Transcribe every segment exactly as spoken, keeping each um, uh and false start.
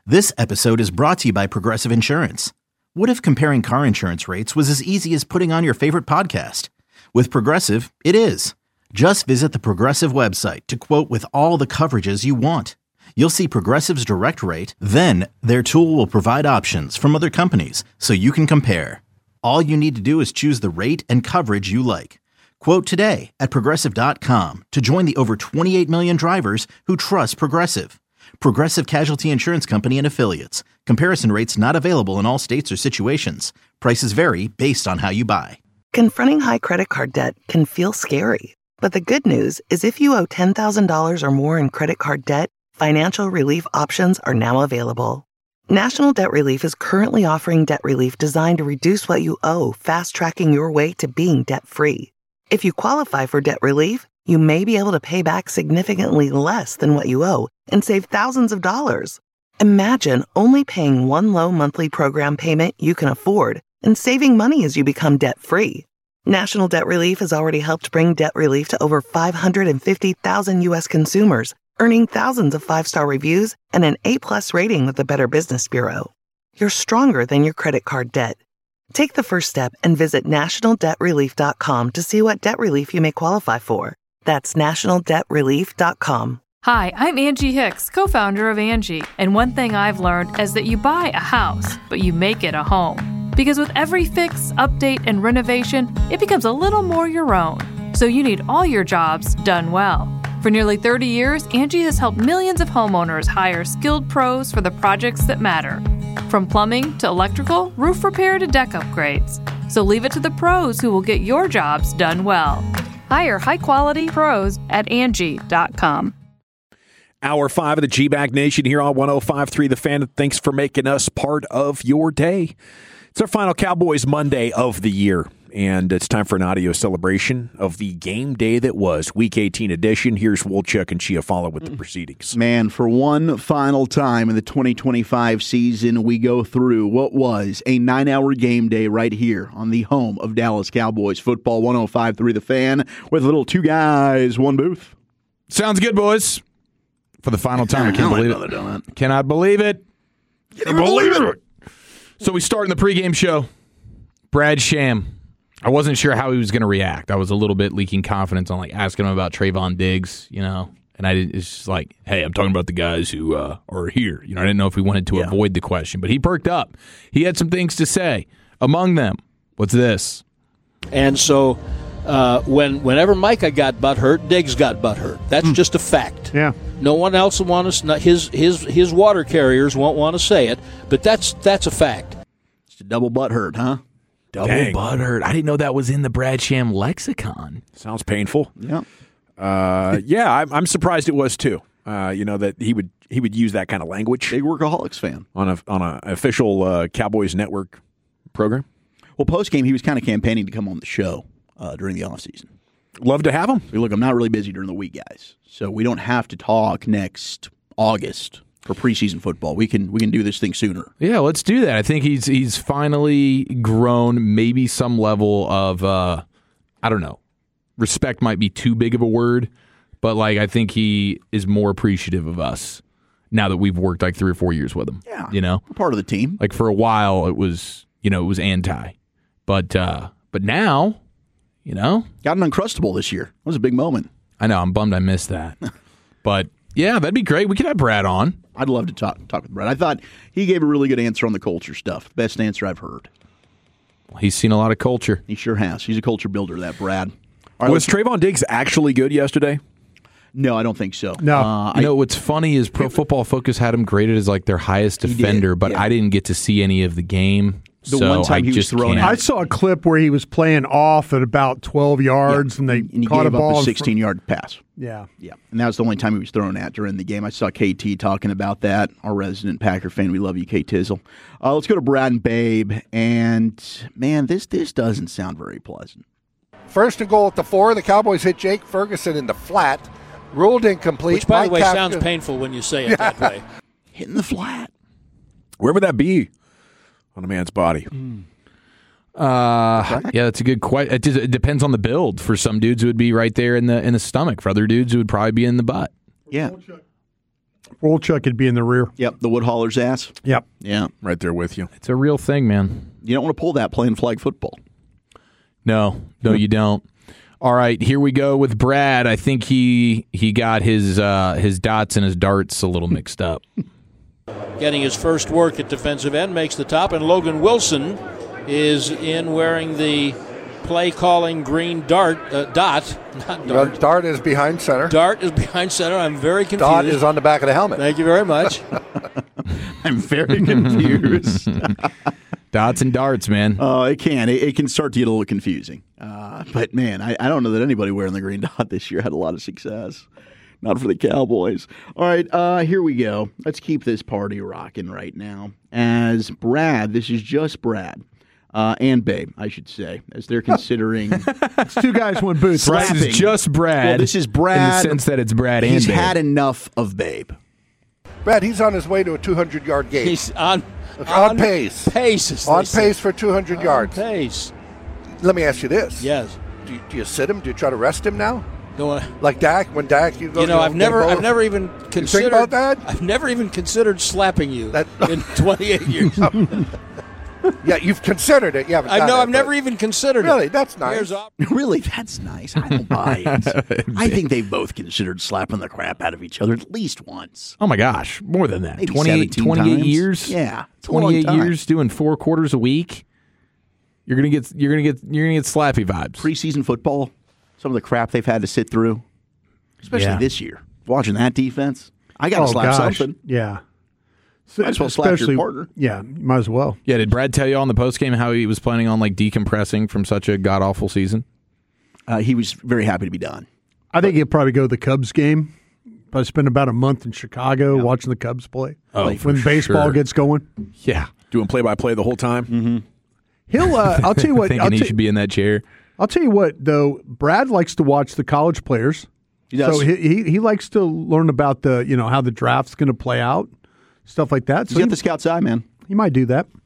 This episode is brought to you by Progressive Insurance. What if comparing car insurance rates was as easy as putting on your favorite podcast? With Progressive, it is. Just visit the Progressive website to quote with all the coverages you want. You'll see Progressive's direct rate, then their tool will provide options from other companies so you can compare. All you need to do is choose the rate and coverage you like. Quote today at Progressive dot com to join the over twenty-eight million drivers who trust Progressive. Progressive Casualty Insurance Company and Affiliates. Comparison rates not available in all states or situations. Prices vary based on how you buy. Confronting high credit card debt can feel scary. But the good news is if you owe ten thousand dollars or more in credit card debt, financial relief options are now available. National Debt Relief is currently offering debt relief designed to reduce what you owe, fast-tracking your way to being debt-free. If you qualify for debt relief, you may be able to pay back significantly less than what you owe and save thousands of dollars. Imagine only paying one low monthly program payment you can afford and saving money as you become debt-free. National Debt Relief has already helped bring debt relief to over five hundred fifty thousand U S consumers, earning thousands of five-star reviews and an A-plus rating with the Better Business Bureau. You're stronger than your credit card debt. Take the first step and visit national debt relief dot com to see what debt relief you may qualify for. That's national debt relief dot com. Hi, I'm Angie Hicks, co-founder of Angie, and one thing I've learned is that you buy a house, but you make it a home. Because with every fix, update, and renovation, it becomes a little more your own. So you need all your jobs done well. For nearly thirty years, Angie has helped millions of homeowners hire skilled pros for the projects that matter. From plumbing to electrical, roof repair to deck upgrades. So leave it to the pros who will get your jobs done well. Hire high-quality pros at Angie dot com. Hour five of the G-Bag Nation here on one oh five point three The Fan. Thanks for making us part of your day. It's our final Cowboys Monday of the year, and it's time for an audio celebration of the game day that was, Week eighteen edition. Here's Wolchuk and Chiafalo with the proceedings. Man, for one final time in the twenty twenty-five season, we go through what was a nine-hour game day right here on the home of Dallas Cowboys football, one oh five point three The Fan, with a little two guys, one booth. Sounds good, boys. For the final time, I can't believe it. Cannot believe it. Can't believe it. So we start in the pregame show. Brad Sham. I wasn't sure how he was going to react. I was a little bit leaking confidence on like asking him about Trayvon Diggs, you know. And I did, it's just like, hey, I'm talking about the guys who uh, are here. You know, I didn't know if we wanted to yeah. avoid the question, but he perked up. He had some things to say. Among them, what's this? And so uh, when whenever Micah got butthurt, Diggs got butthurt. That's mm. just a fact. Yeah. No one else will want to. His his his water carriers won't want to say it, but that's that's a fact. It's a double butthurt, huh? Double Dang. butthurt. I didn't know that was in the Brad Sham lexicon. Sounds painful. Yeah. Uh, yeah, I'm, I'm surprised it was too. Uh, you know that he would he would use that kind of language. Big Workaholics fan on a on a official uh, Cowboys Network program. Well, post game he was kind of campaigning to come on the show uh, during the offseason. Love to have him. Look, I'm not really busy during the week, guys, so we don't have to talk next August for preseason football. We can we can do this thing sooner. Yeah, let's do that. I think he's he's finally grown maybe some level of uh, I don't know. Respect might be too big of a word, but like I think he is more appreciative of us now that we've worked like three or four years with him. Yeah, you know, we're part of the team. Like for a while, it was you know it was anti, but uh, but now. You know? Got an Uncrustable this year. It was a big moment. I know. I'm bummed I missed that. But, yeah, that'd be great. We could have Brad on. I'd love to talk talk with Brad. I thought he gave a really good answer on the culture stuff. Best answer I've heard. Well, he's seen a lot of culture. He sure has. He's a culture builder, that Brad. Right, was Trayvon Diggs actually good yesterday? No, I don't think so. No. Uh, you I, know, what's funny is Pro Football Focus had him graded as like their highest defender, did, but yeah. I didn't get to see any of the game. The so one time I he was just thrown can't. out. I saw a clip where he was playing off at about twelve yards, yeah. and they and he caught gave a ball up a sixteen-yard pass. Yeah. Yeah, and that was the only time he was thrown at during the game. I saw K T talking about that, our resident Packer fan. We love you, K Tizzle. Uh, let's go to Brad and Babe, and, man, this this doesn't sound very pleasant. First and goal at the four. The Cowboys hit Jake Ferguson in the flat. Ruled incomplete. Which, by Mike the way, Kafka. sounds painful when you say it yeah. that way. Hitting the flat. Where would that be on a man's body? Mm. Uh, yeah, that's a good question. It, it depends on the build. For some dudes, it would be right there in the in the stomach. For other dudes, it would probably be in the butt. Yeah. Wolchuk would be in the rear. Yep, the wood hauler's ass. Yep. Yeah. Right there with you. It's a real thing, man. You don't want to pull that playing flag football. No, no, you don't. All right, here we go with Brad. I think he he got his uh, his dots and his darts a little mixed up. Getting his first work at defensive end, makes the top, and Logan Wilson is in wearing the play-calling green dart uh, dot. Not Well, dart. Dart is behind center. Dart is behind center. I'm very confused. Dot is on the back of the helmet. Thank you very much. I'm very confused. Dots and darts, man. Oh, it can. It, it can start to get a little confusing. Uh, but, man, I, I don't know that anybody wearing the green dot this year had a lot of success. Not for the Cowboys. All right, uh, here we go. Let's keep this party rocking right now. As Brad, this is just Brad. Uh, and Babe, I should say, as they're considering. It's two guys, one booth, right? This is just Brad. Well, this is Brad. In the sense that it's Brad and He's Babe. had enough of Babe. Brad, he's on his way to a two hundred yard game. He's on, on, on pace. Pace. as On they say. pace for two hundred yards. On pace. Let me ask you this. Yes. Do you, do you sit him? Do you try to rest him now? No, uh, Like Dak, when Dak, you go you know, to I've never, Gambo? I've never even considered. about that? I've never even considered slapping you That- in twenty-eight years. Yeah, you've considered it. You haven't I done know. it, I've never but- even considered Really, it. that's nice. Here's op- Really, that's nice. I don't buy it. I think they've both considered slapping the crap out of each other at least once. Oh my gosh, more than that. Maybe twenty-eight, seventeen twenty-eight times. years. Yeah, it's a long twenty-eight time. years doing four quarters a week. You're gonna get you're gonna get you're gonna get slappy vibes. Preseason football, some of the crap they've had to sit through, especially Yeah. this year. Watching that defense, I got to Oh, slap gosh. something. Yeah. Might as well slap your Especially- partner. Yeah, might as well. Yeah, did Brad tell you on the postgame how he was planning on like decompressing from such a god awful season? Uh, he was very happy to be done. I think he'll probably go to the Cubs game. Probably spend about a month in Chicago watching the Cubs play. Oh, when for baseball sure. gets going. Yeah, Doing play by play the whole time. Mm-hmm. He'll. Uh, I'll tell you what. thinking I'll, he t- should be in that chair. I'll tell you what. Though Brad likes to watch the college players. He does. So he, he he likes to learn about the you know how the draft's going to play out, stuff like that. So He's he, got the scout's eye, man. he might do that.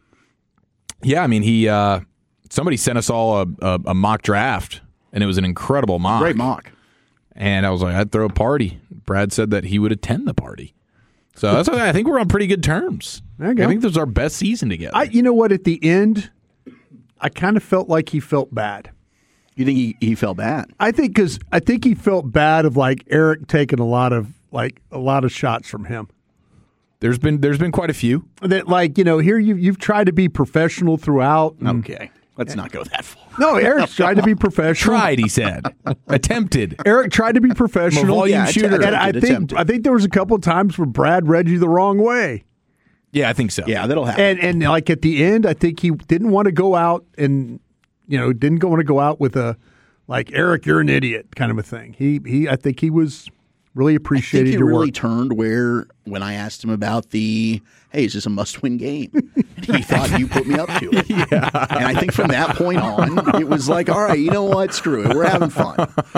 Yeah, I mean he. Uh, somebody sent us all a, a, a mock draft, and it was an incredible mock. Great mock. And I was like, I'd throw a party. Brad said that he would attend the party. So that's why I think we're on pretty good terms. There you go. I think this was our best season together. I you know what? At the end, I kind of felt like he felt bad. You think he, he felt bad? I think because I think he felt bad of like Eric taking a lot of like a lot of shots from him. there's been there's been quite a few. That like you know here you you've tried to be professional throughout. and- Okay. Let's not go that far. No, Eric's tried to be professional. Tried, he said. Attempted. Eric tried to be professional. volume Yeah, shooter. And I Attempted, think attempted. I think there was a couple of times where Brad read you the wrong way. Yeah, I think so. Yeah, that'll happen. And and like at the end, I think he didn't want to go out and you know didn't want to go out with a like Eric, you're an idiot kind of a thing. He he, I think he was really I appreciated think he your really work. turned where when I asked him about the, hey, is this a must-win game? And he thought you put me up to it. Yeah. And I think from that point on, it was like, all right, you know what? Screw it. We're having fun.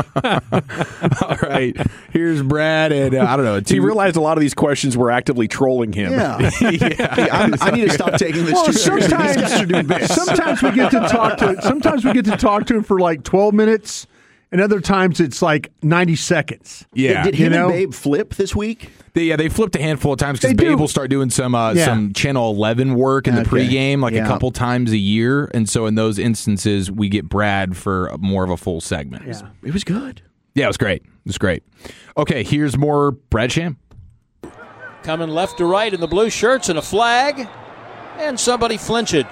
All right. Here's Brad, and uh, I don't know. He Two, realized a lot of these questions were actively trolling him. Yeah. Hey, I'm, I need to stop taking this Well, too seriously. These sometimes, guys are doing bits. sometimes we get to talk to sometimes we get to talk to him for like twelve minutes, and other times it's like ninety seconds. yeah. Did You him know? and Babe flip this week? They, yeah, they flipped a handful of times because They do. Babe will start doing some uh, Yeah. some Channel eleven work in the Okay. pregame, like Yeah. a couple times a year, and so in those instances, we get Brad for more of a full segment. Yeah. It was good. Yeah, it was great. It was great. Okay, here's more Brad Sham. Coming left to right in the blue shirts and a flag. And somebody flinched.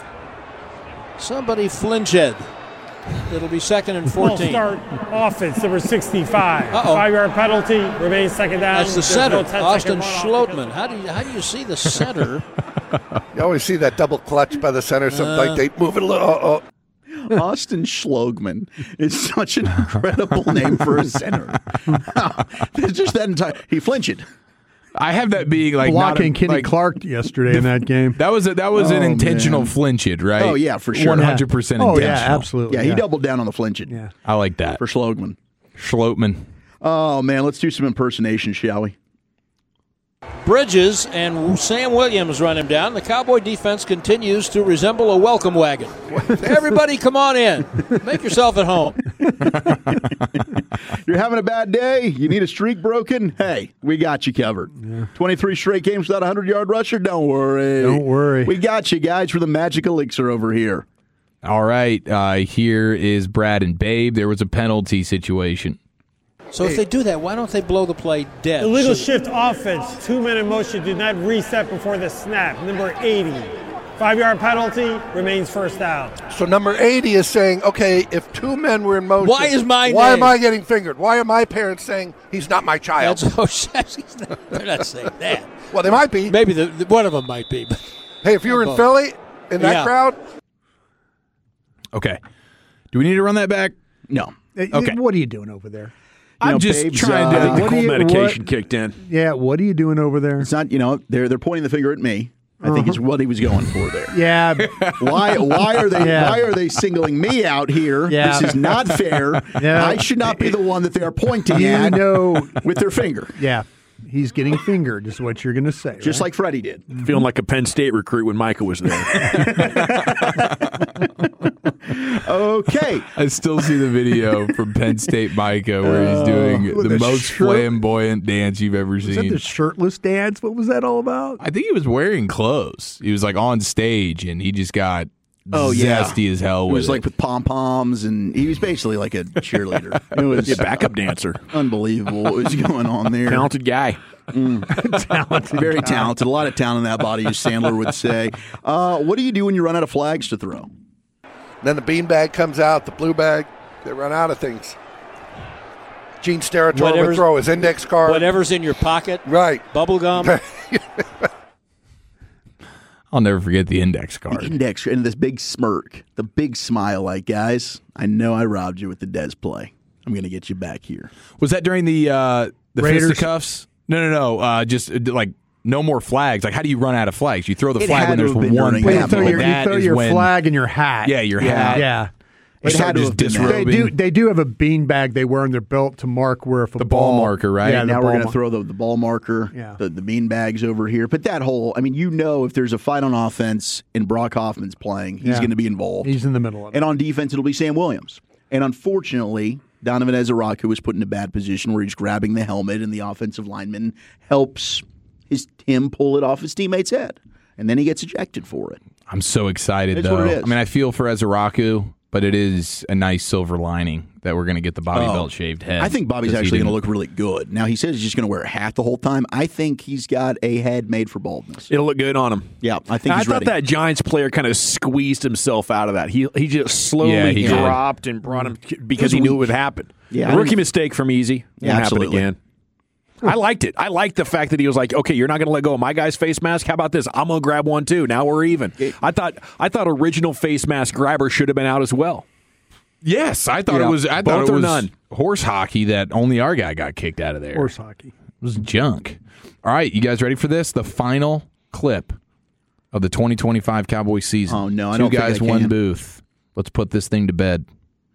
Somebody flinched. It'll be second and Full fourteen. start offense, number sixty-five. Uh-oh. Five-yard penalty, remains second down. That's the There's center, no ten Austin second run off Schlotman. How do you how do you see the center? You always see that double clutch by the center. Something Uh. like they move it a little. Oh, oh. Austin Schlogman is such an incredible name for a center. It's just that entire. He flinched. I have that being like not a- Blocking Kenny like, Clark yesterday in that game. That was a, that was an Oh, intentional man. flinched, right? Oh, yeah, for sure. One hundred percent Oh intentional. yeah, absolutely. Yeah, he doubled down on the flinching Yeah. I like that for Schlogman. Schlotman. Oh, man, let's do some impersonation, shall we? Bridges and Sam Williams run him down. The Cowboy defense continues to resemble a welcome wagon. Everybody come on in. Make yourself at home. You're having a bad day? You need a streak broken? Hey, we got you covered. Yeah. twenty-three straight games without a hundred-yard rusher? Don't worry. Don't worry. We got you guys for the magic elixir over here. All right, uh, here is Brad and Babe. There was a penalty situation. So if they do that, why don't they blow the play dead? Illegal so, shift offense. Two men in motion did not reset before the snap. Number eighty. Five-yard penalty, remains first down. So number eighty is saying, okay, if two men were in motion, why is my why name? am I getting fingered? Why are my parents saying he's not my child? That's, oh, he's not, they're not saying that. Well, they might be. Maybe the, the, one of them might be. But hey, if you were in Philly, in that yeah. crowd. Okay. Do we need to run that back? No. Okay. What are you doing over there? You know, I'm just Babe's, trying uh, to. I think the what cold do you- medication what- kicked in. Yeah, what are you doing over there? It's not, you know, they're they're pointing the finger at me. I think it's what he was going for there. Yeah. Why why are they Yeah. why are they singling me out here? Yeah. This is not fair. Yeah. I should not be the one that they are pointing You at know, with their finger. yeah, he's getting fingered is what you're going to say. Just right? like Freddie did. Feeling like a Penn State recruit when Micah was there. Okay. I still see the video from Penn State Micah where he's doing With the a most shirt. flamboyant dance you've ever Was that seen. the shirtless dance? What was that all about? I think he was wearing clothes. He was like on stage and he just got Oh, yeah. zesty as hell It with was like it. with pom poms, and he was basically like a cheerleader. It was Yeah, backup dancer. unbelievable what was going on there. Talented guy. Talented Very guy. talented. A lot of talent in that body, as Sandler would say. Uh, what do you do when you run out of flags to throw? Then the bean bag comes out, the blue bag. They run out of things. Gene Steratore would Whatever's- throw his index card. whatever's in your pocket, Right. bubble gum. I'll never forget the index The card. index and this big smirk, the big smile, like, guys, I know I robbed you with the Dez play. I'm going to get you back here. Was that during the uh, the Raiders? fisticuffs? No, no, no. Uh, just uh, like no more flags. Like, how do you run out of flags? You throw the It flag had when to there's have been one during Well, you Yeah, flag. throw but your, you That throw is your when- flag and your hat. Yeah, your yeah. hat. Yeah. You It start had to just have been that. They disrobing. do. They do have a bean bag they wear on their belt to mark where if a The ball marker, right? Yeah, the now we're ball going to mar- throw the, the ball marker, Yeah. the, the bean bags over here. But that whole, I mean, you know, if there's a fight on offense and Brock Hoffman's playing, he's Yeah. going to be involved. He's in the middle of it. And on defense, it'll be Sam Williams. And unfortunately, Donovan Ezeraku was put in a bad position where he's grabbing the helmet and the offensive lineman helps his him pull it off his teammate's head. And then he gets ejected for it. I'm so excited, It's though. what it is. I mean, I feel for Ezeraku, but it is a nice silver lining that we're going to get the Bobby Oh. Belt shaved head. I think Bobby's 'cause he actually going to didn't- look really good. Now, he says he's just going to wear a hat the whole time. I think he's got a head made for baldness. It'll look good on him. Yeah, I think I he's thought ready. that Giants player kind of squeezed himself out of that. He he just slowly Yeah, he did. dropped and brought him because he knew it would happen. Yeah. A rookie mistake from Easy. Yeah, Won't absolutely. happen again. I liked it. I liked the fact that he was like, "Okay, you're not going to let go of my guy's face mask. How about this? I'm going to grab one too. Now we're even." I thought I thought original face mask grabber should have been out as well. Yes, I thought Yeah. it was. I thought Both it or was none? horse hockey that only our guy got kicked out of there. Horse hockey. It was junk. All right, you guys ready for this? The final clip of the twenty twenty-five Cowboys season. Oh, no, I Two don't think guys, I one can. booth. Let's put this thing to bed.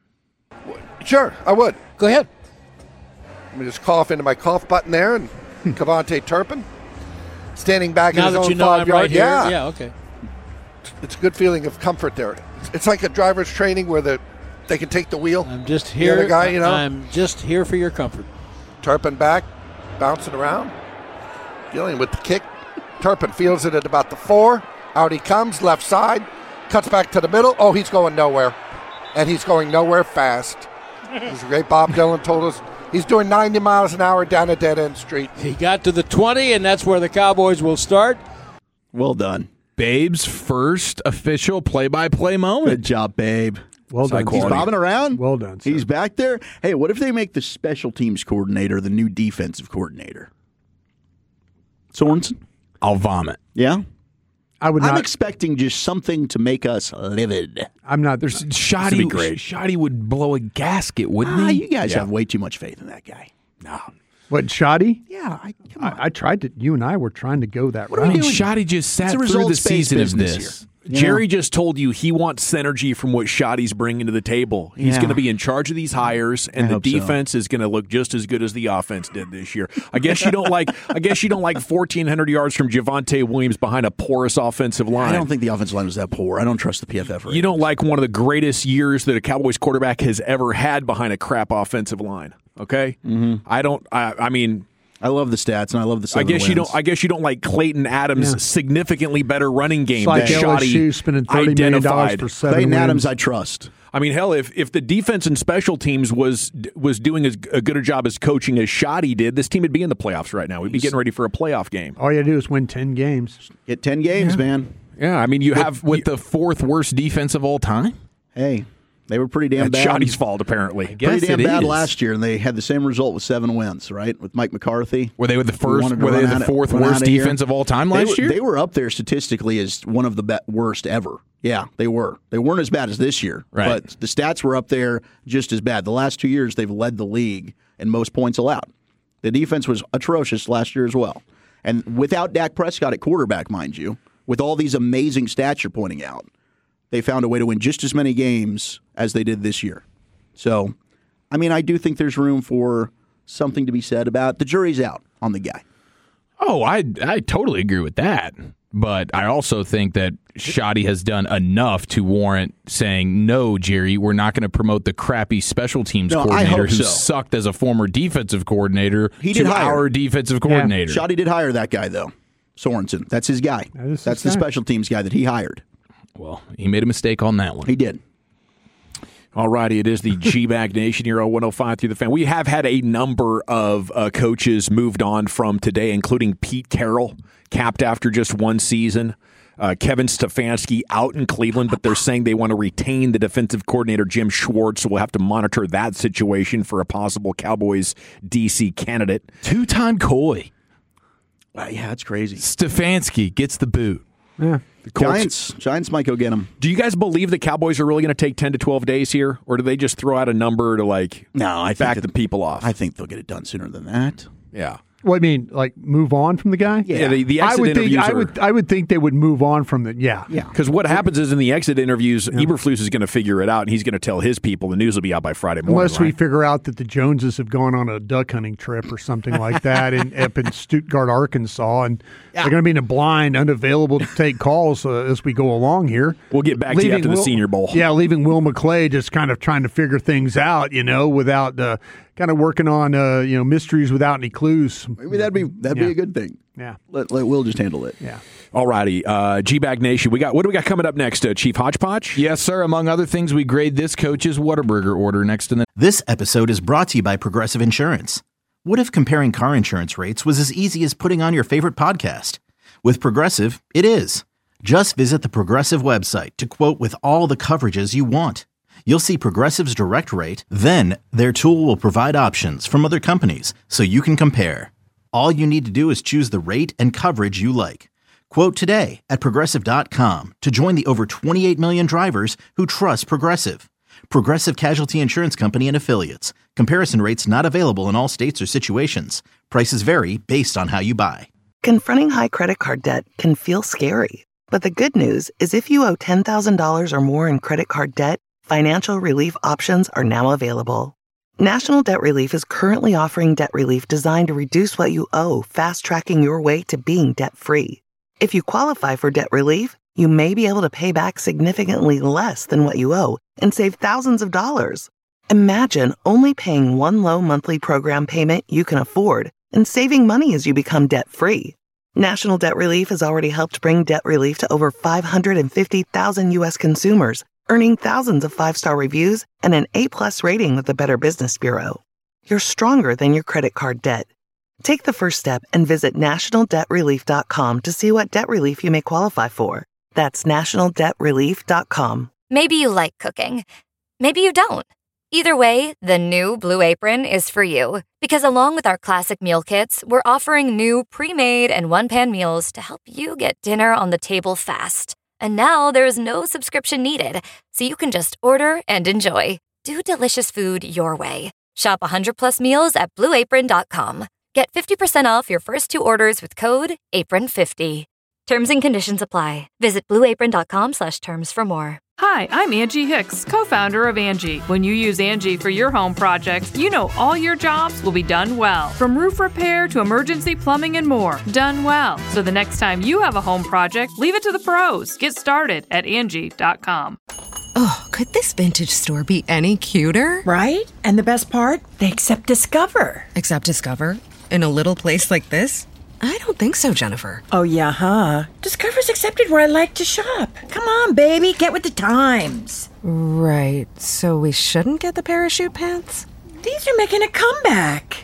Sure, I would. Go ahead. Let me just cough into my cough button there, and Cavante Turpin standing back in Now his that own you know five I'm yard. right here. Yeah. Yeah, okay. It's a good feeling of comfort there. It's, it's like a driver's training where the they can take the wheel. I'm just The here. other guy, you know? I'm just here for your comfort. Turpin back, bouncing around, dealing with the kick. Turpin feels it at about the four. Out he comes, left side, cuts back to the middle. Oh, he's going nowhere, and he's going nowhere fast. This is great. Bob Dylan told us he's doing ninety miles an hour down a dead end street. He got to the twenty, and that's where the Cowboys will start. Well done. Babe's first official play-by-play moment. Good job, babe. Well done. He's sir. bobbing around. Well done, sir. He's back there. Hey, what if they make the special teams coordinator the new defensive coordinator? Sorensen? I'll vomit. Yeah? I would I'm not. expecting just something to make us livid. I'm not. There's Shoddy. be great. Shoddy would blow a gasket, wouldn't Ah, he? you guys Yeah. have way too much faith in that guy. No. What, Shoddy? Yeah, I, come on. I, I tried to. You and I were trying to go that What are I we route. mean, doing? Shoddy just sat It's a through the results-based season of business this. here. Jerry just told you he wants synergy from what Shoddy's bringing to the table. He's Yeah. going to be in charge of these hires, and I the hope so. defense is going to look just as good as the offense did this year. I guess you don't like. I guess you don't like fourteen hundred yards from Javonte Williams behind a porous offensive line. I don't think the offensive line was that poor. I don't trust the P F F. You don't like one of the greatest years that a Cowboys quarterback has ever had behind a crap offensive line. Okay, mm-hmm. I don't. I, I mean. I love the stats, and I love the I seven guess wins. you don't. I guess you don't like Clayton Adams' Yeah. significantly better running game It's like that L S U Shoddy spending thirty million dollars identified. for seven Clayton wins. Adams, I trust. I mean, hell, if if the defense and special teams was was doing as a good a job as coaching as Shoddy did, this team would be in the playoffs right now. We'd be getting ready for a playoff game. All you got to do is win ten games. Get ten games, man. Yeah, I mean, you With, have with the fourth worst defense of all time? Hey, they were pretty damn that's bad. Shoddy's fault, apparently. guess Pretty damn it bad is. last year, and they had the same result with seven wins, right? With Mike McCarthy. Were they with the We first? wanted to Were they run the out- fourth run out worst of here. defense of all time They last were, year? They were up there statistically as one of the be- worst ever. Yeah, they were. They weren't as bad as this year, Right. but the stats were up there just as bad. The last two years, they've led the league in most points allowed. The defense was atrocious last year as well. And without Dak Prescott at quarterback, mind you, with all these amazing stats you're pointing out, they found a way to win just as many games as they did this year. So, I mean, I do think there's room for something to be said about the jury's out on the guy. Oh, I I totally agree with that. But I also think that Shoddy has done enough to warrant saying, no, Jerry, we're not going to promote the crappy special teams No, I coordinator hope who so. sucked as a former defensive coordinator He to did hire. our defensive coordinator. Shoddy did hire that guy, though. Sorensen. That's his guy. That is That's his the guy. special teams guy that he hired. Well, he made a mistake on that one. He did. All righty, it is the G-Bag Nation here on one oh five through the Fan. We have had a number of uh, coaches moved on from today, including Pete Carroll, capped after just one season. Uh, Kevin Stefanski out in Cleveland, but they're saying they want to retain the defensive coordinator, Jim Schwartz, so we'll have to monitor that situation for a possible Cowboys D C candidate. Two-time Coy. Uh, yeah, that's crazy. Stefanski gets the boot. Yeah. Giants, Giants might go get him. Do you guys believe the Cowboys are really going to take ten to twelve days here, or do they just throw out a number to, like, No, I think back that- the people off? I think they'll get it done sooner than that. yeah. What I mean, like move on from the guy? Yeah, the, the I exit would think interviews I are- would I would think they would move on from the yeah. Yeah. Because what happens is in the exit interviews, Eberflus is going to figure it out, and he's going to tell his people. The news will be out by Friday morning. Unless we right? figure out that the Joneses have gone on a duck hunting trip or something like that in up in Stuttgart, Arkansas, and they're going to be in a blind, unavailable to take calls uh, as we go along here. We'll get back to you Leaving after the Will- Senior Bowl. Yeah, leaving Will McClay just kind of trying to figure things out, you know, without uh, kind of working on uh, you know mysteries without any clues. Maybe that'd be that'd Yeah. be a good thing. Yeah, Let, let Will just handle it. yeah. All righty, uh, G-Bag Nation. We got what do we got coming up next? Uh, Chief Hodgepodge. Yes, sir. Among other things, we grade this coach's Whataburger order next to the This episode is brought to you by Progressive Insurance. What if comparing car insurance rates was as easy as putting on your favorite podcast? With Progressive, it is. Just visit the Progressive website to quote with all the coverages you want. You'll see Progressive's direct rate, then their tool will provide options from other companies so you can compare. All you need to do is choose the rate and coverage you like. Quote today at Progressive dot com to join the over twenty-eight million drivers who trust Progressive. Progressive Casualty Insurance Company and Affiliates. Comparison rates not available in all states or situations. Prices vary based on how you buy. Confronting high credit card debt can feel scary. But the good news is if you owe ten thousand dollars or more in credit card debt, financial relief options are now available. National Debt Relief is currently offering debt relief designed to reduce what you owe, fast-tracking your way to being debt-free. If you qualify for debt relief, you may be able to pay back significantly less than what you owe and save thousands of dollars. Imagine only paying one low monthly program payment you can afford and saving money as you become debt-free. National Debt Relief has already helped bring debt relief to over five hundred fifty thousand U S consumers, earning thousands of five-star reviews and an A-plus rating with the Better Business Bureau. You're stronger than your credit card debt. Take the first step and visit national debt relief dot com to see what debt relief you may qualify for. That's national debt relief dot com. Maybe you like cooking. Maybe you don't. Either way, the new Blue Apron is for you. Because along with our classic meal kits, we're offering new pre-made and one-pan meals to help you get dinner on the table fast. And now there's no subscription needed, so you can just order and enjoy. Do delicious food your way. Shop one hundred plus meals at blue apron dot com. Get fifty percent off your first two orders with code apron fifty. Terms and conditions apply. Visit blue apron dot com slash terms for more. Hi, I'm Angie Hicks, co-founder of Angie. When you use Angie for your home projects, you know all your jobs will be done well. From roof repair to emergency plumbing and more, done well. So the next time you have a home project, leave it to the pros. Get started at Angie dot com. Oh, could this vintage store be any cuter? Right? And the best part? They accept Discover. Accept Discover? In a little place like this? I don't think so, Jennifer. Oh, yeah, huh? Discover's accepted where I like to shop. Come on, baby, get with the times. Right, so we shouldn't get the parachute pants? These are making a comeback.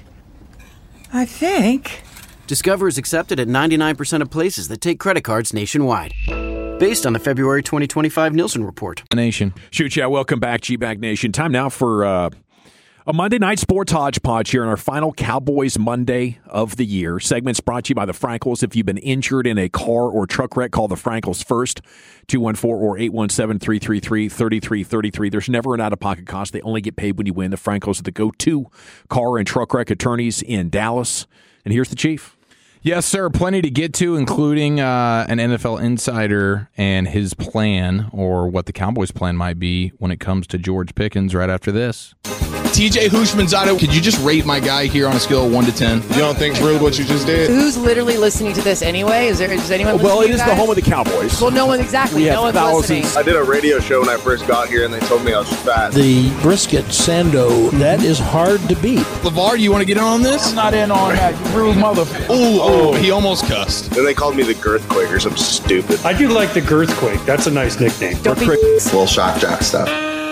I think. Discover is accepted at ninety-nine percent of places that take credit cards nationwide. Based on the February twenty twenty-five Nielsen report. Nation. Shoot, yeah, welcome back, G-Bag Nation. Time now for uh, a Monday night sports hodgepodge here on our final Cowboys Monday of the year. Segments brought to you by the Frankels. If you've been injured in a car or truck wreck, call the Frankels first, two one four or eight one seven, three three three, three three three three. There's never an out-of-pocket cost. They only get paid when you win. The Frankels are the go-to car and truck wreck attorneys in Dallas. And here's the Chief. Yes, sir. Plenty to get to, including uh, an N F L insider and his plan, or what the Cowboys' plan might be when it comes to George Pickens right after this. T J Houshmandzadeh, could you just rate my guy here on a scale of one to ten? You don't think rude what you just did? Who's literally listening to this anyway? Is there is anyone listening? Well, it to is guys? the home of the Cowboys. Well, no one exactly. We no have one's thousands. listening. I did a radio show when I first got here, and they told me I was fat. The brisket sando, that is hard to beat. LeVar, you want to get in on this? I'm not in on that, you rude mother. Ooh, oh, he almost cussed. Then they called me the Girthquake or something stupid. I do like the Girthquake. That's a nice nickname. Don't be Little shock jock stuff.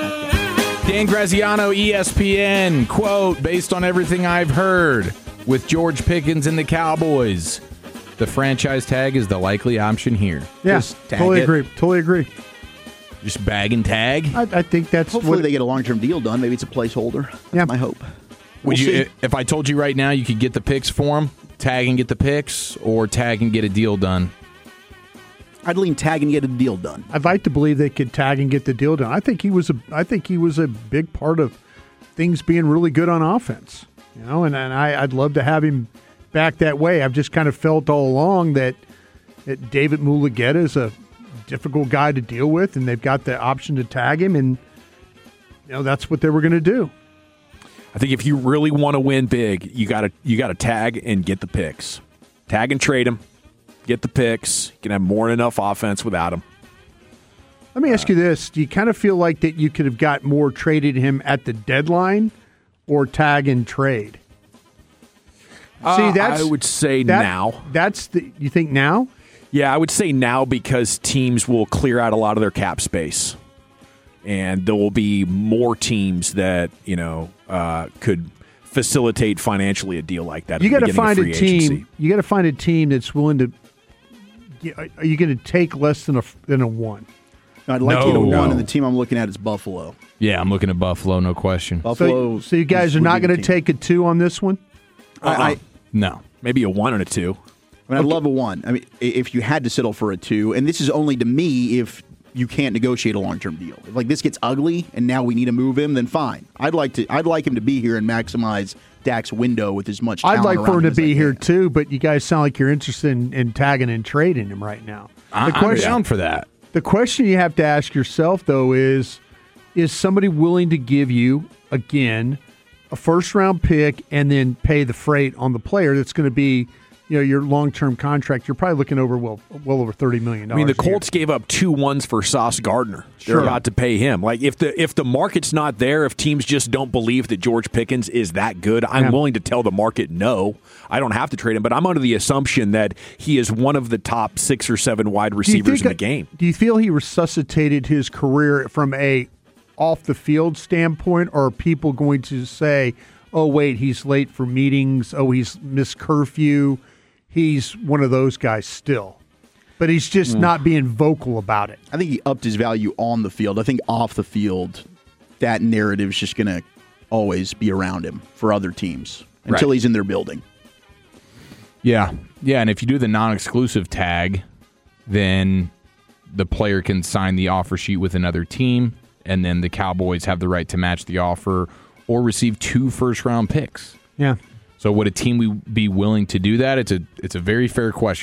Dan Graziano, E S P N, quote, based on everything I've heard with George Pickens and the Cowboys, the franchise tag is the likely option here. Yeah, Just tag totally it. agree. Totally agree. Just bag and tag? I, I think that's Hopefully what they get a long-term deal done. Maybe it's a placeholder. That's Yeah. my hope. Would We'll you, see. if I told you right now you could get the picks for him, tag and get the picks, or tag and get a deal done? I'd lean tag and get a deal done. I'd like to believe they could tag and get the deal done. I think he was a I think he was a big part of things being really good on offense. You know, and, and I, I'd love to have him back that way. I've just kind of felt all along that, that David Mulugheta is a difficult guy to deal with, and they've got the option to tag him, and you know that's what they were going to do. I think if you really want to win big, you got to you got to tag and get the picks. Tag and trade him. Get the picks. You can have more than enough offense without him. Let me ask you this. Do you kind of feel like that you could have got more traded him at the deadline or tag and trade? Uh, See, that's I would say that- now. That's the you think now? Yeah, I would say now because teams will clear out a lot of their cap space. And there will be more teams that, you know, uh, could facilitate financially a deal like that. You got got to find a team. You got to find a team that's willing to. Are you going to take less than a than a one? I'd like No. to get a one, No. and the team I'm looking at is Buffalo. Yeah, I'm looking at Buffalo, no question. Buffalo. So, so you guys is- are would not be the going to team. take a two on this one? I, I, No. Maybe a one and a two. I mean, I'd love a one. I mean, i- if you had to settle for a two, and this is only to me if you can't negotiate a long-term deal. If like this gets ugly, and now we need to move him, then fine. I'd like to. I'd like him to be here and maximize Dak's window with as much. I'd talent like for around him to as I be here can. too, but you guys sound like you're interested in, in tagging and trading him right now. I- I'm down for that. The question you have to ask yourself, though, is is somebody willing to give you, again, a first-round pick and then pay the freight on the player that's going to be, you know, your long-term contract? You're probably looking over, well, well over thirty million dollars I mean, the a year. Colts gave up two ones for Sauce Gardner. They're Sure. about to pay him. Like if the if the market's not there, if teams just don't believe that George Pickens is that good, I'm Yeah. willing to tell the market no. I don't have to trade him, but I'm under the assumption that he is one of the top six or seven wide Do you receivers in think- the game. Do you feel he resuscitated his career from a off-the-field standpoint, or are people going to say, oh, wait, he's late for meetings, oh, he's missed curfew, he's one of those guys still? But he's just Mm. not being vocal about it. I think he upped his value on the field. I think off the field, that narrative is just going to always be around him for other teams until Right. he's in their building. Yeah. Yeah, and if you do the non-exclusive tag, then the player can sign the offer sheet with another team, and then the Cowboys have the right to match the offer or receive two first-round picks. Yeah. So would a team we be willing to do that? It's a it's a very fair question.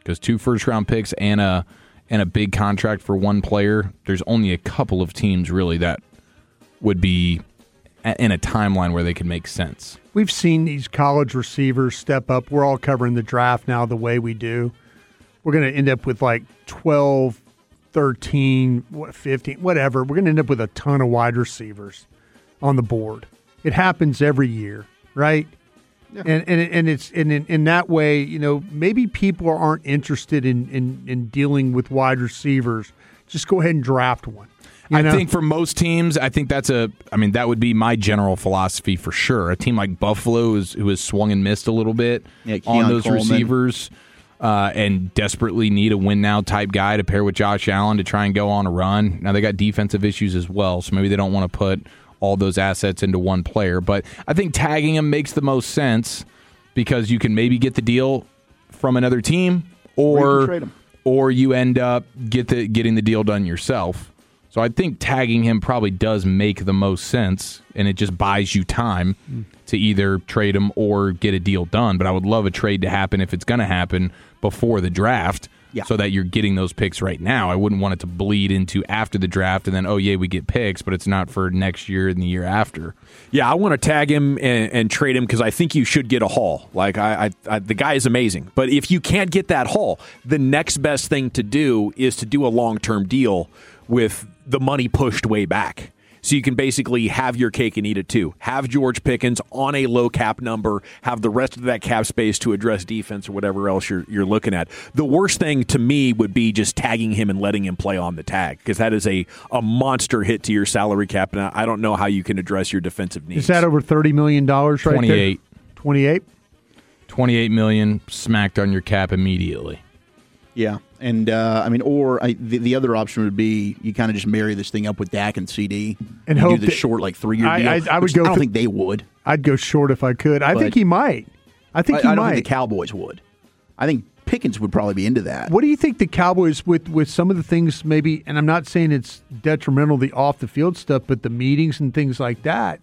because two first-round picks and a and a big contract for one player, there's only a couple of teams really that would be in a timeline where they could make sense. We've seen these college receivers step up. We're all covering the draft now the way we do. We're going to end up with like twelve, thirteen, fifteen, whatever. We're going to end up with a ton of wide receivers on the board. It happens every year, right? Yeah. And and and it's and in, in that way, you know, maybe people aren't interested in, in, in dealing with wide receivers. Just go ahead and draft one. You I know? think for most teams, I think that's a. I mean, that would be my general philosophy for sure. A team like Buffalo, is, who has swung and missed a little bit yeah, on those Coleman. receivers, uh, and desperately need a win now type guy to pair with Josh Allen to try and go on a run. Now they got defensive issues as well, so maybe they don't want to put all those assets into one player. But I think tagging him makes the most sense because you can maybe get the deal from another team, or or you, trade him. or you end up get the getting the deal done yourself. So I think tagging him probably does make the most sense, and it just buys you time mm. to either trade him or get a deal done. But I would love a trade to happen if it's going to happen before the draft, yeah. so that you're getting those picks right now. I wouldn't want it to bleed into after the draft and then, oh, yeah, we get picks, but it's not for next year and the year after. Yeah, I want to tag him and, and trade him because I think you should get a haul. Like, I, I, I, the guy is amazing. But if you can't get that haul, the next best thing to do is to do a long-term deal with the money pushed way back. So you can basically have your cake and eat it too. Have George Pickens on a low cap number, have the rest of that cap space to address defense or whatever else you're you're looking at. The worst thing to me would be just tagging him and letting him play on the tag, because that is a, a monster hit to your salary cap, and I don't know how you can address your defensive needs. Is that over thirty million dollars right twenty-eight. there? twenty-eight? twenty-eight million dollars smacked on your cap immediately. Yeah, and uh, I mean, or I, the, the other option would be you kind of just marry this thing up with Dak and C D and you hope do the that, short like three year deal. I, I, I would go. I don't th- think they would. I'd go short if I could. I But think he might. I think I, he I don't might. think the Cowboys would. I think Pickens would probably be into that. What do you think the Cowboys with with some of the things maybe? And I'm not saying it's detrimental the off the field stuff, but the meetings and things like that.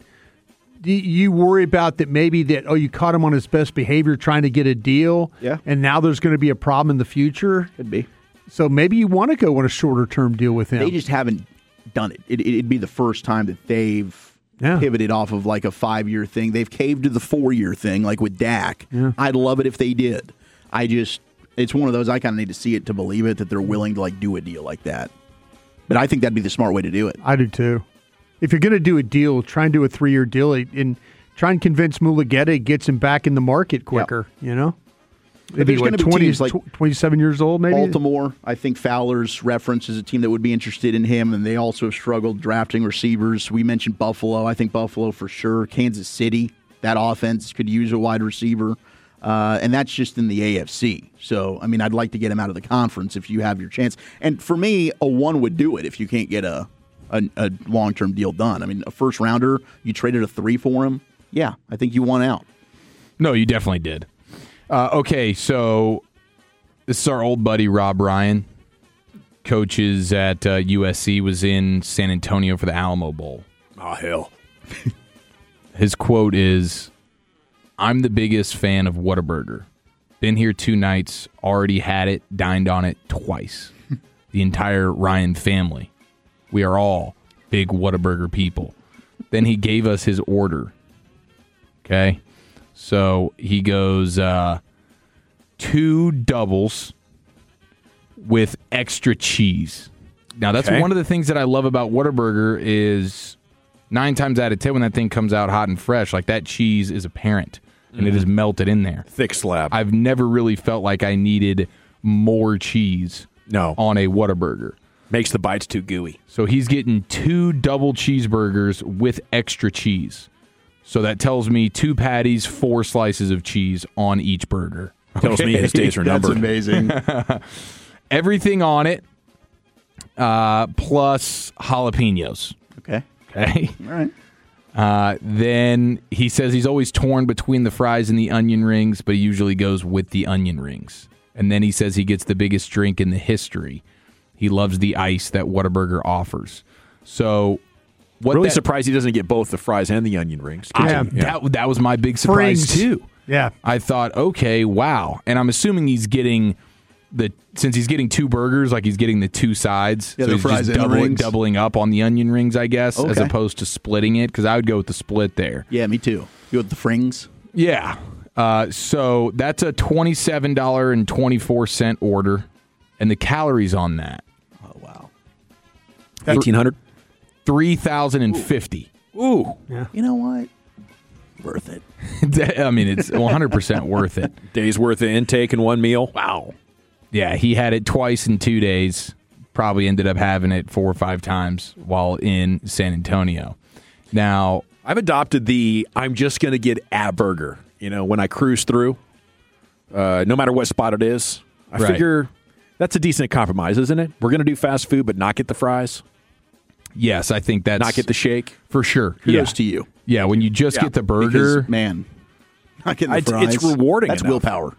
Do you worry about that maybe that, oh, you caught him on his best behavior trying to get a deal, yeah, and now there's going to be a problem in the future? Could be. So maybe you want to go on a shorter term deal with him. They just haven't done it. it it'd be the first time that they've yeah. pivoted off of like a five year thing. They've caved to the four year thing, like with Dak. Yeah. I'd love it if they did. I just, it's one of those, I kind of need to see it to believe it, that they're willing to like do a deal like that. But I think that'd be the smart way to do it. I do too. If you're going to do a deal, try and do a three year deal and try and convince Mulugeta it gets him back in the market quicker, yep. you know? Maybe what, twenty, like twenty-seven years old, maybe? Baltimore, I think Fowler's reference is a team that would be interested in him, and they also have struggled drafting receivers. We mentioned Buffalo. I think Buffalo for sure. Kansas City, that offense could use a wide receiver, uh, and that's just in the A F C. So, I mean, I'd like to get him out of the conference if you have your chance. And for me, a one would do it if you can't get a, a, a long-term deal done. I mean, a first-rounder, you traded a three for him, yeah, I think you won out. No, you definitely did. Uh, okay, so this is our old buddy Rob Ryan. Coaches at uh, U S C, was in San Antonio for the Alamo Bowl. Oh, hell. His quote is, "I'm the biggest fan of Whataburger. Been here two nights, already had it, dined on it twice. The entire Ryan family. We are all big Whataburger people." Then he gave us his order. Okay? So he goes, uh, two doubles with extra cheese. Now, that's okay. one of the things that I love about Whataburger is nine times out of ten when that thing comes out hot and fresh, like that cheese is apparent, and mm. it is melted in there. Thick slab. I've never really felt like I needed more cheese no. on a Whataburger. Makes the bites too gooey. So he's getting two double cheeseburgers with extra cheese. So that tells me two patties, four slices of cheese on each burger. Tells okay. me his days are numbered. That's amazing. Everything on it, uh, plus jalapenos. Okay. Okay. All right. Uh, then he says he's always torn between the fries and the onion rings, but he usually goes with the onion rings. And then he says he gets the biggest drink in the history. He loves the ice that Whataburger offers. So... What really that, surprised he doesn't get both the fries and the onion rings. I, yeah. that, that was my big surprise, Frings. too. Yeah. I thought, okay, wow. And I'm assuming he's getting the since he's getting two burgers, like he's getting the two sides. Yeah, so the he's fries just and the doubling, rings. doubling up on the onion rings, I guess, as Okay. opposed to splitting it, because I would go with the split there. Yeah, me too. You with the frings? Yeah. Uh, so that's a twenty-seven dollars and twenty-four cents order, and the calories on that. Oh, wow. eighteen hundred? three thousand fifty. Ooh. Yeah. You know what? Worth it. I mean, it's one hundred percent worth it. Days worth of intake in one meal. Wow. Yeah, he had it twice in two days. Probably ended up having it four or five times while in San Antonio. Now, I've adopted the I'm just going to get a burger. You know, when I cruise through, uh, no matter what spot it is, I Right. figure that's a decent compromise, isn't it? We're going to do fast food, but not get the fries, yes, I think that's not get the shake. for sure. Kudos yeah. to you. Yeah, when you just Yeah, get the burger, Because, man, not getting the It's- fries. it's rewarding That's enough. willpower.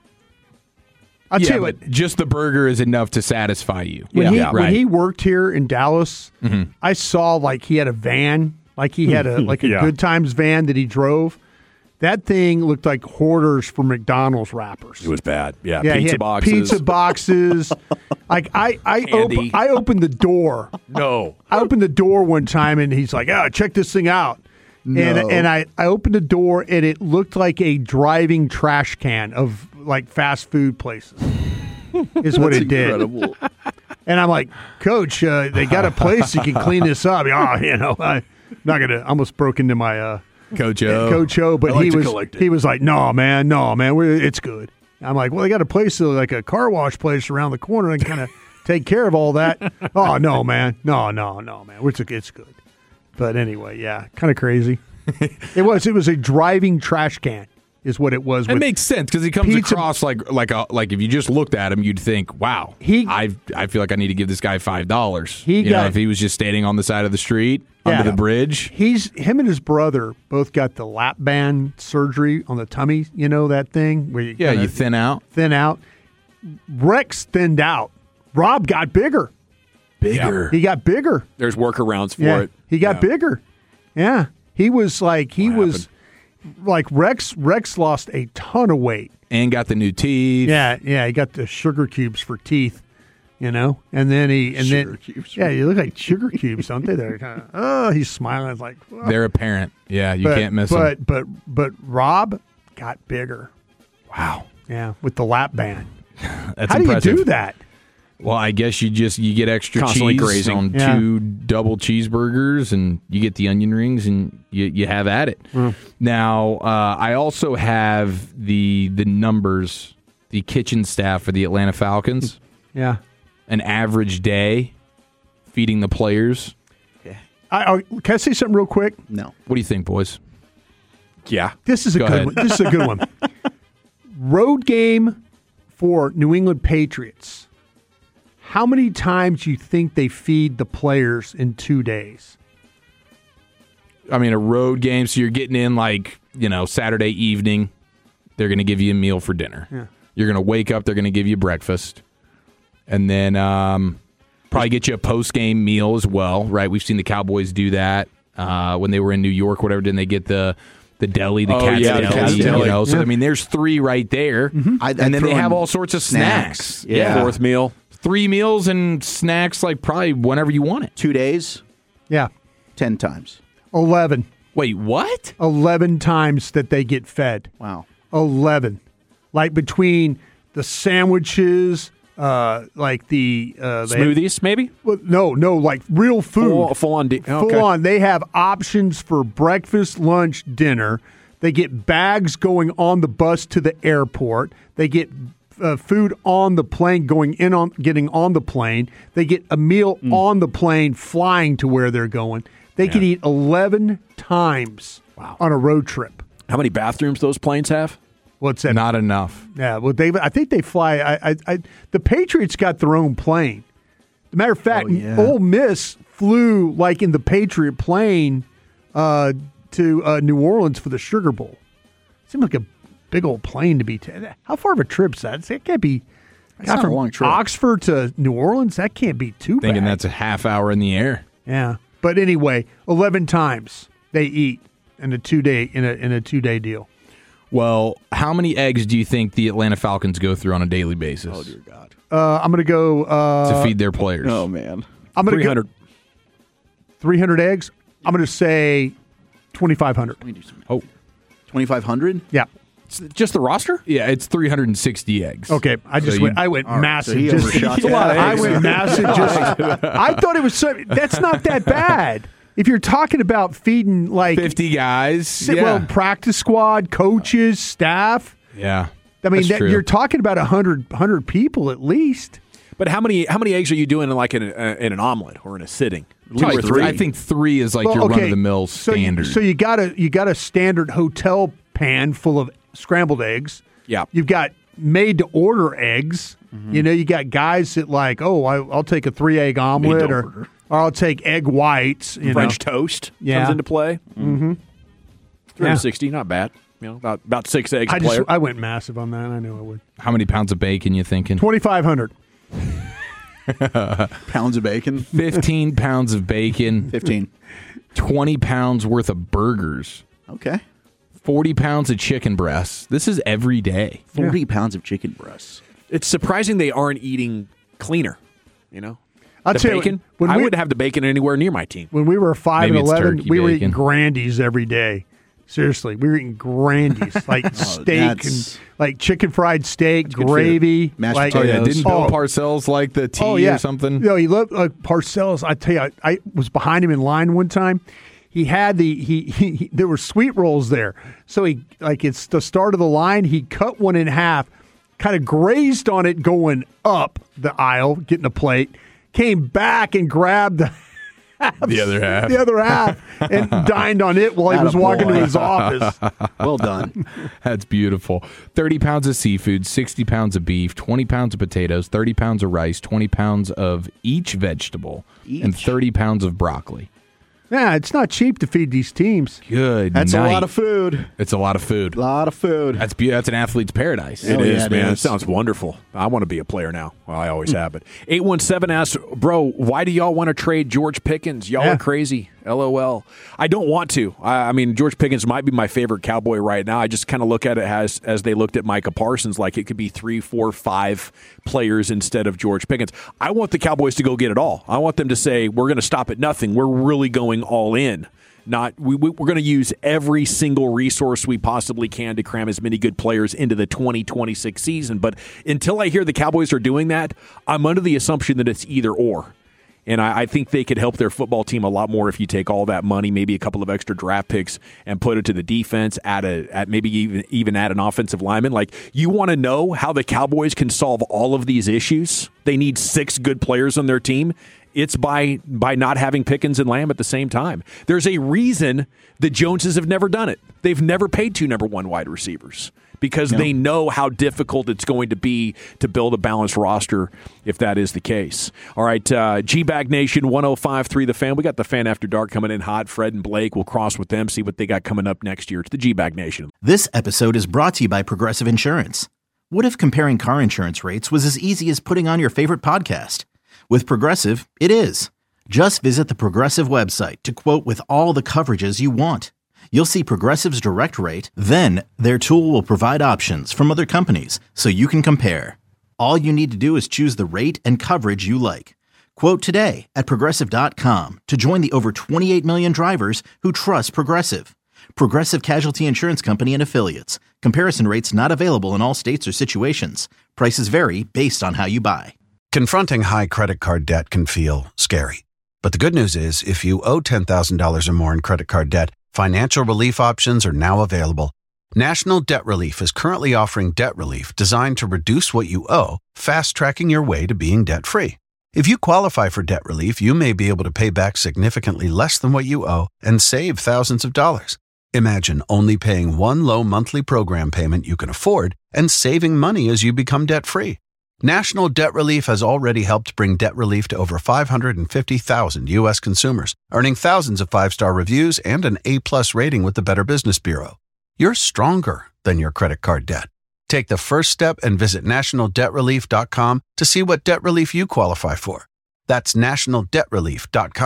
I'll yeah, tell you but what. just the burger is enough to satisfy you. When, yeah, he, right. when he worked here in Dallas, Mhm. I saw like he had a van, like he had a like a Yeah. Good Times van that he drove. That thing looked like hoarders for McDonald's wrappers. It was bad. Yeah, Yeah, he pizza had boxes. pizza boxes. Like I, I, Candy. op- I opened the door. No. I opened the door one time and he's like, "Oh, check this thing out." No. And and I, I opened the door and it looked like a driving trash can of like fast food places. Is what That's it did. incredible. And I'm like, Coach, uh, they got a place you can clean this up. Oh, you know, I'm not gonna. Almost broke into my uh, Coach O. Coach O, but I like he to was collect it. he was like, no, man, no, man, we're, it's good. I'm like, well, they got a place uh, like a car wash place around the corner and kind of take care of all that. Oh no, man, no, no, no, man, it's it's good. But anyway, yeah, kind of crazy. It was it was a driving trash can, is what it was. It with makes sense because he comes pizza- across like like a like if you just looked at him, you'd think, "Wow, He- I I feel like I need to give this guy five dollars." He You know, got- if he was just standing on the side of the street under Yeah. the bridge. He's him and his brother both got the lap band surgery on the tummy. You know that thing where you Yeah, kinda you thin out. thin out. Rex thinned out. Rob got bigger. Bigger. He got bigger. There's workarounds for Yeah, it. he got Yeah. bigger. Yeah, he was like he What was like Rex. Rex lost a ton of weight. And got the new teeth. Yeah, yeah, he got the sugar cubes for teeth. You know, and then he and Sugar then cubes. yeah, you look like sugar cubes, don't they? They're kind of oh, he's smiling like "Oh." They're apparent. Yeah, you but, can't miss but, them. But but Rob got bigger. Wow, Yeah, with the lap band. that's How impressive. do you do that? Well, I guess you just you get extra Constantly cheese grazing. on Yeah. two double cheeseburgers, and you get the onion rings, and you you have at it. Mm. Now, uh, I also have the the numbers, the kitchen staff for the Atlanta Falcons. Yeah. An average day feeding the players. I, I, can I say something real quick? No. What do you think, boys? Yeah. This is a Go good ahead. one. This is a good one. Road game for New England Patriots. How many times do you think they feed the players in two days? I mean, a road game, so you're getting in like, you know, Saturday evening. They're going to give you a meal for dinner. Yeah. You're going to wake up. They're going to give you breakfast. And then um, probably get you a post-game meal as well, right? We've seen the Cowboys do that uh, when they were in New York, whatever. Didn't they get the the deli, the Oh, cat's yeah, the deli, Cat's you Deli. know? So, Yeah. I mean, there's three right there. I- I'd and then throw they have in all sorts of snacks. snacks. Yeah. Fourth meal. Three meals and snacks, like probably whenever you want it. Two days, Yeah. ten times. eleven. Wait, what? eleven times that they get fed. Wow. eleven. Like between the sandwiches, uh, like the uh, they have- Smoothies, maybe? well, no, no, like real food. Full, full on. De- Full okay. on. They have options for breakfast, lunch, dinner. They get bags going on the bus to the airport. They get uh, food on the plane going in on getting on the plane. They get a meal Mm. on the plane flying to where they're going. They can eat eleven times on a road trip. How many bathrooms those planes have? What's that? Not enough. Yeah, well, David, I think they fly. I, I, I, the Patriots got their own plane. As a matter of fact, Oh, yeah. Ole Miss flew like in the Patriot plane uh, to uh, New Orleans for the Sugar Bowl. Seemed like a big old plane to be. T- How far of a trip is that? It can't be. That's God, not a from long trip. Oxford to New Orleans, that can't be too Thinking bad. that's a half hour in the air. Yeah, but anyway, eleven times they eat in a two day in a in a two day deal. Well, how many eggs do you think the Atlanta Falcons go through on a daily basis? Oh, dear God. Uh, I'm going to go uh, to feed their players. Oh, man. I'm going to three hundred. go three hundred eggs. I'm going to say twenty-five hundred. Oh, twenty-five hundred? Yeah. Just the roster? Yeah, it's three hundred sixty eggs. Okay, I just So went. you- I went All right, massive. so he just, overshot yeah, that. I went massive. Just, I thought it was. So, that's not that bad. If you're talking about feeding like fifty guys. si- Yeah. well, practice squad, coaches, staff. yeah. I mean, That's that, true. you're talking about a hundred hundred people at least. But how many how many eggs are you doing in like in, a, in an omelet or in a sitting? Probably Two or three. I think three is like Well, your okay, run of the mill so you- standard. So you, got a you got a standard hotel pan full of scrambled eggs. Yeah. You've got made to order eggs. Mm-hmm. You know, you got guys that like, oh, I, I'll take a three egg omelet, or, order. or I'll take egg whites. You French know. toast Yeah. comes into play. Mm-hmm. three hundred sixty, not bad. You know, about about six eggs I a just player. I went massive on that. I knew I would. How many pounds of bacon you thinking? Twenty five hundred. Pounds of bacon? fifteen pounds of bacon. fifteen. twenty pounds worth of burgers. Okay. forty pounds of chicken breasts. This is every day. forty pounds of chicken breasts. It's surprising they aren't eating cleaner. You know, I'll the tell you what, bacon. when I we- wouldn't have the bacon anywhere near my team. When we were five Maybe and it's eleven, turkey we were bacon. eating Grandies every day. Seriously, we were eating Grandies, like steak that's- and like chicken fried steak, good food. gravy, Mashed like, Oh, yeah. Potatoes. Didn't Bill Oh. Parcells like the tea oh, yeah. or something? No, he loved like Parcells. I tell you, I, I was behind him in line one time. He had the he, he, he there were sweet rolls there, so he like it's the start of the line. He cut one in half, kind of grazed on it going up the aisle, getting a plate. Came back and grabbed the The other half. the other half, and dined on it while he was walking to Attaboy. his office. Well done. That's beautiful. thirty pounds of seafood, sixty pounds of beef, twenty pounds of potatoes, thirty pounds of rice, twenty pounds of each vegetable, and Each. thirty pounds of broccoli. Yeah, it's not cheap to feed these teams. Good That's night. a lot of food. It's a lot of food. A lot of food. That's be- that's an athlete's paradise. It Oh, is, yeah, it man. It is. sounds wonderful. I want to be a player now. Well, I always have. But eight one seven asks, bro, why do y'all want to trade George Pickens? Y'all Yeah. are crazy. LOL. I don't want to. I, I mean, George Pickens might be my favorite Cowboy right now. I just kind of look at it as as they looked at Micah Parsons, like it could be three, four, five players instead of George Pickens. I want the Cowboys to go get it all. I want them to say, we're going to stop at nothing. We're really going all in. Not we, we we're going to use every single resource we possibly can to cram as many good players into the twenty twenty-six season. But until I hear the Cowboys are doing that, I'm under the assumption that it's either or. And I, I think they could help their football team a lot more if you take all that money, maybe a couple of extra draft picks, and put it to the defense. Add a, at maybe even even add an offensive lineman. Like, you want to know how the Cowboys can solve all of these issues? They need six good players on their team. It's by by not having Pickens and Lamb at the same time. There's a reason the Joneses have never done it. They've never paid two number one wide receivers because No. they know how difficult it's going to be to build a balanced roster if that is the case. All right, uh, G-Bag Nation, one oh five point three The Fan. We got the Fan After Dark coming in hot. Fred and Blake will cross with them, see what they got coming up next year. It's the G-Bag Nation. This episode is brought to you by Progressive Insurance. What if comparing car insurance rates was as easy as putting on your favorite podcast? With Progressive, it is. Just visit the Progressive website to quote with all the coverages you want. You'll see Progressive's direct rate, then their tool will provide options from other companies so you can compare. All you need to do is choose the rate and coverage you like. Quote today at Progressive dot com to join the over twenty-eight million drivers who trust Progressive. Progressive Casualty Insurance Company and Affiliates. Comparison rates not available in all states or situations. Prices vary based on how you buy. Confronting high credit card debt can feel scary. But the good news is, if you owe ten thousand dollars or more in credit card debt, financial relief options are now available. National Debt Relief is currently offering debt relief designed to reduce what you owe, fast-tracking your way to being debt-free. If you qualify for debt relief, you may be able to pay back significantly less than what you owe and save thousands of dollars. Imagine only paying one low monthly program payment you can afford and saving money as you become debt-free. National Debt Relief has already helped bring debt relief to over five hundred fifty thousand U S consumers, earning thousands of five-star reviews and an A-plus rating with the Better Business Bureau. You're stronger than your credit card debt. Take the first step and visit national debt relief dot com to see what debt relief you qualify for. That's national debt relief dot com.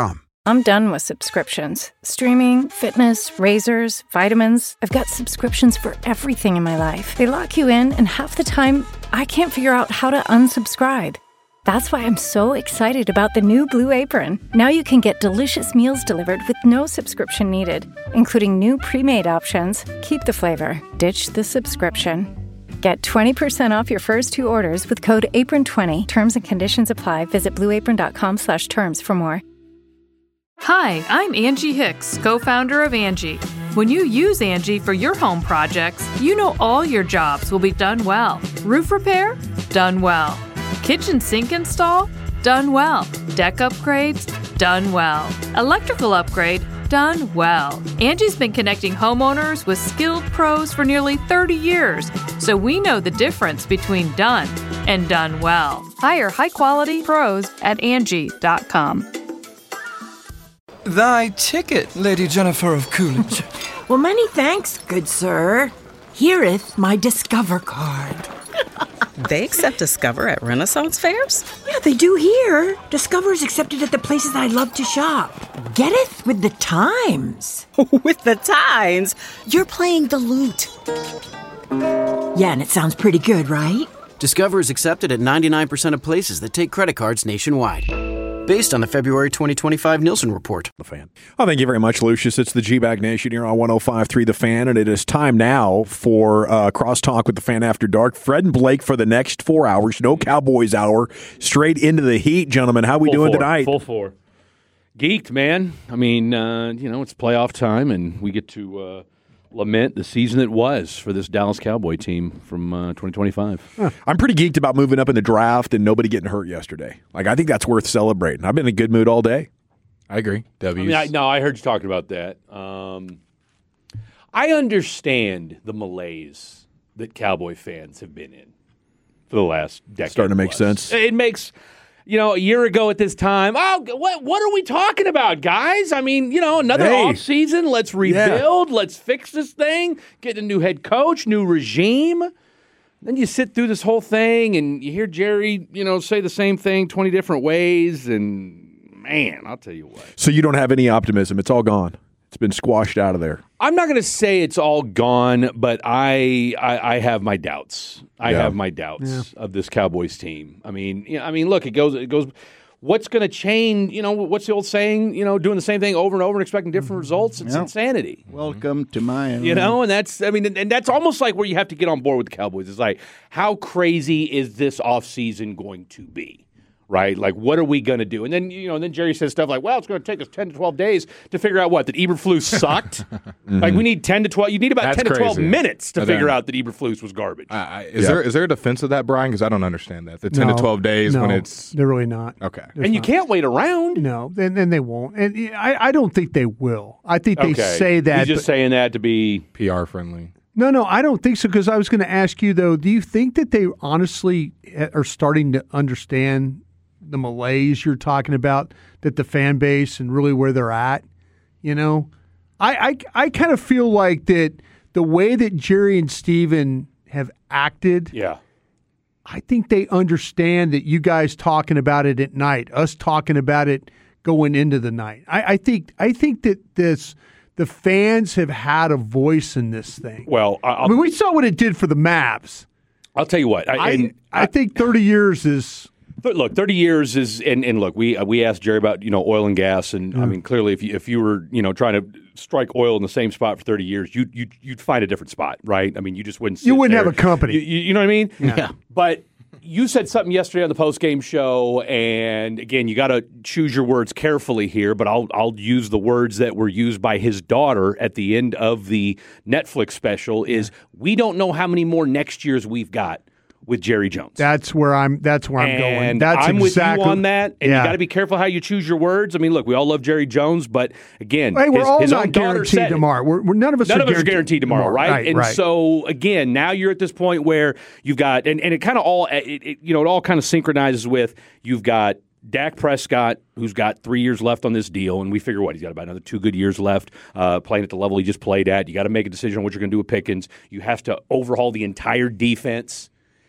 I'm done with subscriptions. Streaming, fitness, razors, vitamins. I've got subscriptions for everything in my life. They lock you in, and half the time, I can't figure out how to unsubscribe. That's why I'm so excited about the new Blue Apron. Now you can get delicious meals delivered with no subscription needed, including new pre-made options. Keep the flavor, ditch the subscription. Get twenty percent off your first two orders with code apron twenty. Terms and conditions apply. Visit blueapron.com slash terms for more. Hi, I'm Angie Hicks, co-founder of Angie. When you use Angie for your home projects, you know all your jobs will be done well. Roof repair? Done well. Kitchen sink install? Done well. Deck upgrades? Done well. Electrical upgrade? Done well. Angie's been connecting homeowners with skilled pros for nearly thirty years, so we know the difference between done and done well. Hire high-quality pros at Angie dot com. Thy ticket, Lady Jennifer of Coolidge. Well, many thanks, good sir. Hereeth my Discover card. They accept Discover at Renaissance fairs? Yeah, they do here. Discover is accepted at the places I love to shop. Getteth with the times. With the times? You're playing the lute. Yeah, and it sounds pretty good, right? Discover is accepted at ninety-nine percent of places that take credit cards nationwide. Based on the February twenty twenty-five Nielsen report. The Fan. Oh, thank you very much, Lucius. It's the G-Bag Nation here on one oh five point three The Fan, and it is time now for uh, Crosstalk with the Fan After Dark. Fred and Blake for the next four hours. No Cowboys hour. Straight into the heat, gentlemen. How we Full doing four. tonight? Full four. Geeked, man. I mean, uh, you know, it's playoff time, and we get to uh, lament the season it was for this Dallas Cowboy team from uh, twenty twenty-five. Huh. I'm pretty geeked about moving up in the draft and nobody getting hurt yesterday. Like, I think that's worth celebrating. I've been in a good mood all day. I agree. W's. I mean, I, no, I heard you talking about that. Um, I understand the malaise that Cowboy fans have been in for the last decade. Starting to make plus. sense. It makes, you know, a year ago at this time, oh, what what are we talking about, guys? I mean, you know, another Hey. off season. Let's rebuild. Let's fix this thing. Get a new head coach, new regime. Then you sit through this whole thing and you hear Jerry, you know, say the same thing twenty different ways. And, man, I'll tell you what. So you don't have any optimism. It's all gone. It's been squashed out of there. I'm not going to say it's all gone, but I I, I have my doubts. I Yeah. have my doubts of this Cowboys team. I mean, you know, I mean, look, it goes it goes. What's going to change? You know, what's the old saying? You know, doing the same thing over and over and expecting different results. It's Yep. insanity. Welcome to my You know, and that's I mean, and, and that's almost like where you have to get on board with the Cowboys. It's like, how crazy is this offseason going to be? Right? Like, what are we going to do? And then, you know, and then Jerry says stuff like, well, it's going to take us ten to twelve days to figure out what? That Eberflus sucked? Like, we need ten to twelve. You need about That's ten to twelve crazy. minute to And figure then- out that Eberflus was garbage. I, I, is Yeah. there is there a defense of that, Brian? Because I don't understand that. The ten No, to twelve days no, when it's they're really not. okay. There's and you not. can't wait around. No, and, and they won't. And I, I don't think they will. I think they Okay. say that. He's just but- saying that to be P R friendly. no, no, I don't think so. Because I was going to ask you though. Do you think that they honestly are starting to understand the malaise you're talking about, that the fan base and really where they're at? You know, I I, I kind of feel like that the way that Jerry and Steven have acted. Yeah. I think they understand that you guys talking about it at night, us talking about it going into the night. I, I think I think that this the fans have had a voice in this thing. Well, I, I mean, we saw what it did for the Mavs. I'll tell you what. I, I and I think thirty years is. Th- Look, thirty years is, and, and look, we uh, we asked Jerry about you know oil and gas, and I Mm. mean clearly, if you if you were you know trying to strike oil in the same spot for thirty years, you you you'd find a different spot, right? I mean, you just wouldn't. Sit You wouldn't there. have a company. You, you, you know what I mean? Yeah. But you said something yesterday on the post game show, and again, you got to choose your words carefully here. But I'll I'll use the words that were used by his daughter at the end of the Netflix special. Is we don't know how many more next years we've got with Jerry Jones. That's where I'm. That's where I'm and going. That's I'm exactly, with you on that. And yeah. you got to be careful how you choose your words. I mean, look, we all love Jerry Jones, but again, Hey, we're his, all his not own daughter guaranteed said it. tomorrow. We're, we're none of us. None are of us are guaranteed tomorrow, right? Right, and right. so again, now you're at this point where you've got, and, and it kind of all, it, it, you know, it all kind of synchronizes with you've got Dak Prescott, who's got three years left on this deal, and we figure what he's got about another two good years left, uh, playing at the level he just played at. You got to make a decision on what you're going to do with Pickens. You have to overhaul the entire defense.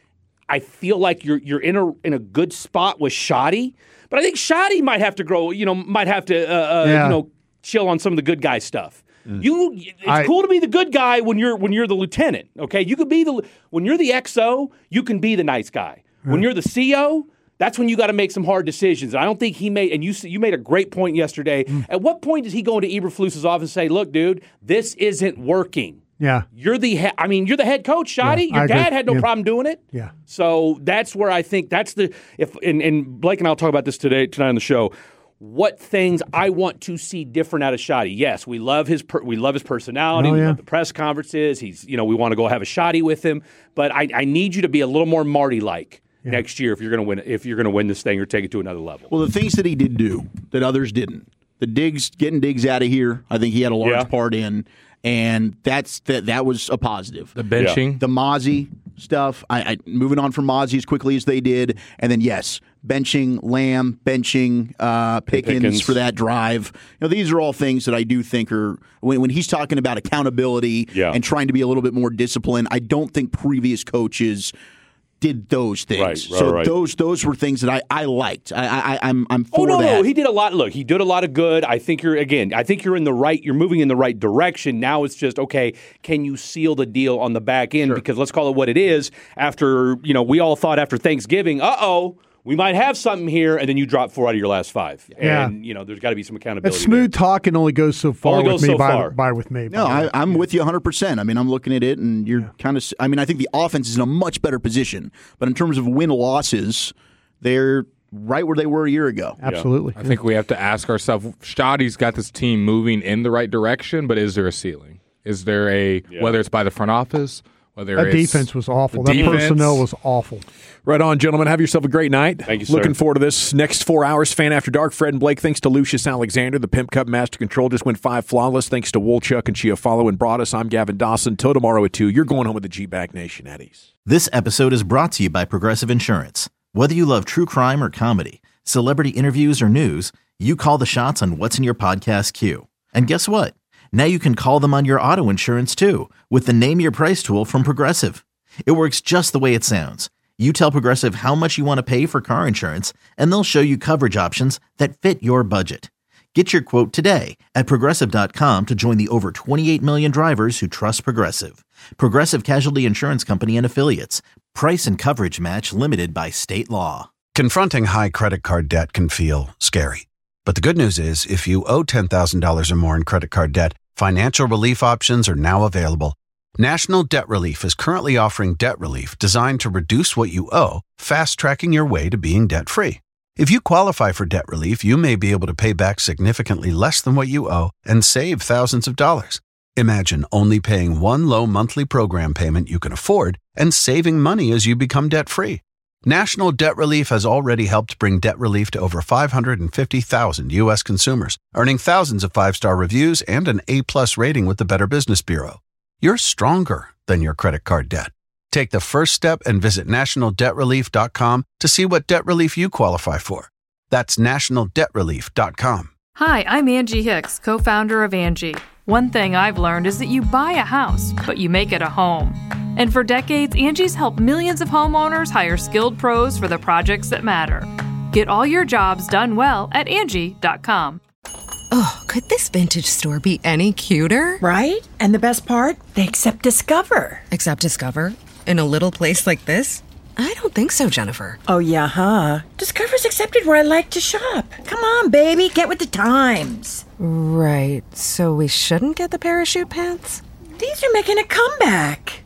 I feel like you're you're in a in a good spot with Shoddy, but I think Shoddy might have to grow. You know, might have to uh, uh, Yeah. you know chill on some of the good guy stuff. Mm. You, it's I- cool to be the good guy when you're when you're the lieutenant. Okay, you could be the when you're the X O, you can be the nice guy. When you're the C O, that's when you got to make some hard decisions. And I don't think he made. And you you made a great point yesterday. Mm. At what point does he go into Eberflus's office and say, "Look, dude, this isn't working"? Yeah. You're the he- I mean, you're the head coach, Shoddy. Yeah, I Your dad agree. had no Yeah. problem doing it. Yeah. So that's where I think that's the if and, and Blake and I'll talk about this today tonight on the show. What things I want to see different out of Shoddy? Yes, we love his per, we love his personality. Oh, we yeah. love the press conferences. He's you know we want to go have a Shoddy with him. But I, I need you to be a little more Marty like next year if you're going to win if you're going to win this thing or take it to another level. Well, the things that he did do that others didn't, the Diggs getting Diggs out of here, I think he had a large Yeah. part in, and that's that. That was a positive. The benching. Yeah. The Mozzie stuff. I, I moving on from Mozzie as quickly as they did, and then yes, benching Lamb, benching uh, Pickens, Pickens. for that drive. You know, these are all things that I do think are when, when he's talking about accountability Yeah. and trying to be a little bit more disciplined. I don't think previous coaches did those things. Right, right, so right. those those were things that I, I liked. I, I I'm I'm for Oh no, that. no, he did a lot. Look, he did a lot of good. I think you're again. I think you're in the right. You're moving in the right direction. Now it's just okay. Can you seal the deal on the back end? Because let's call it what it is. After you know, we all thought after Thanksgiving, uh oh, we might have something here, and then you drop four out of your last five. Yeah. And you know, there's got to be some That accountability. smooth talking only goes so far Only with goes me. so by, far. by with me. No, I, I'm with you one hundred percent. I mean, I'm looking at it, and you're kind of. I mean, I think the offense is in a much better position, but in terms of win losses, they're right where they were a year ago. Absolutely. I think we have to ask ourselves, Shoddy's got this team moving in the right direction, but is there a ceiling? Is there a, Yeah. whether it's by the front office, whether That it's defense was awful. the That defense- personnel was awful. Right on, gentlemen. Have yourself a great night. Thank you, sir. Looking forward to this next four hours. Fan After Dark, Fred and Blake. Thanks to Lucius Alexander. The Pimp Cup Master Control just went five flawless. Thanks to Woolchuck and Chiafalo and Broadus. I'm Gavin Dawson. Till tomorrow at two. You're going home with the G-Bag Nation at ease. This episode is brought to you by Progressive Insurance. Whether you love true crime or comedy, celebrity interviews or news, you call the shots on what's in your podcast queue. And guess what? Now you can call them on your auto insurance too with the Name Your Price tool from Progressive. It works just the way it sounds. You tell Progressive how much you want to pay for car insurance, and they'll show you coverage options that fit your budget. Get your quote today at Progressive dot com to join the over twenty-eight million drivers who trust Progressive. Progressive Casualty Insurance Company and Affiliates. Price and coverage match limited by state law. Confronting high credit card debt can feel scary. But the good news is, if you owe ten thousand dollars or more in credit card debt, financial relief options are now available. National Debt Relief is currently offering debt relief designed to reduce what you owe, fast-tracking your way to being debt-free. If you qualify for debt relief, you may be able to pay back significantly less than what you owe and save thousands of dollars. Imagine only paying one low monthly program payment you can afford and saving money as you become debt-free. National Debt Relief has already helped bring debt relief to over five hundred fifty thousand U S consumers, earning thousands of five-star reviews and an A-plus rating with the Better Business Bureau. You're stronger than your credit card debt. Take the first step and visit national debt relief dot com to see what debt relief you qualify for. That's national debt relief dot com. Hi, I'm Angie Hicks, co-founder of Angie. One thing I've learned is that you buy a house, but you make it a home. And for decades, Angie's helped millions of homeowners hire skilled pros for the projects that matter. Get all your jobs done well at Angie dot com. Oh, could this vintage store be any cuter? Right? And the best part? They accept Discover. Accept Discover? In a little place like this? I don't think so, Jennifer. Oh, yeah, huh? Discover's accepted where I like to shop. Come on, baby, get with the times. Right, so we shouldn't get the parachute pants? These are making a comeback.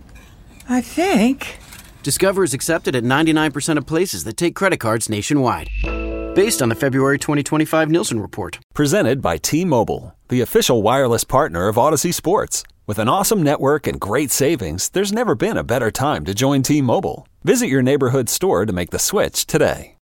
I think. Discover is accepted at ninety-nine percent of places that take credit cards nationwide. Based on the February twenty twenty-five Nielsen report. Presented by T-Mobile, the official wireless partner of Odyssey Sports. With an awesome network and great savings, there's never been a better time to join T-Mobile. Visit your neighborhood store to make the switch today.